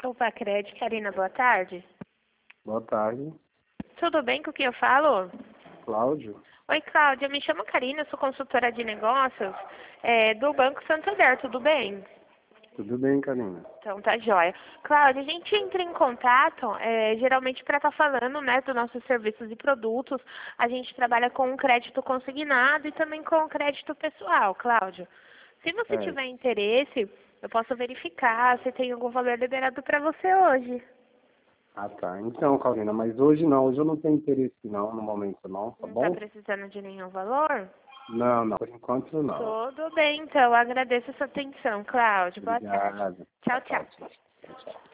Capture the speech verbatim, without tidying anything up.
Grupo Pacred. Karina, boa tarde. Boa tarde. Tudo bem com quem eu falo? Cláudio? Oi, Cláudia. Me chamo Karina, eu sou consultora de negócios é, do Banco Santander. Tudo bem? Tudo bem, Karina? Então tá jóia. Cláudia, a gente entra em contato é, geralmente para estar falando, né, dos nossos serviços e produtos. A gente trabalha com crédito consignado e também com crédito pessoal, Cláudio. Se você É. tiver interesse, eu posso verificar se tem algum valor liberado para você hoje. Ah, tá. Então, Karina, mas hoje não. Hoje eu não tenho interesse não, no momento não, tá Não está bom? precisando de nenhum valor? Não, não. Por enquanto não. Tudo bem, então. Agradeço a sua atenção, Cláudio. Boa tarde. Obrigado. Tchau, Boa tchau. tarde. Tchau, tchau.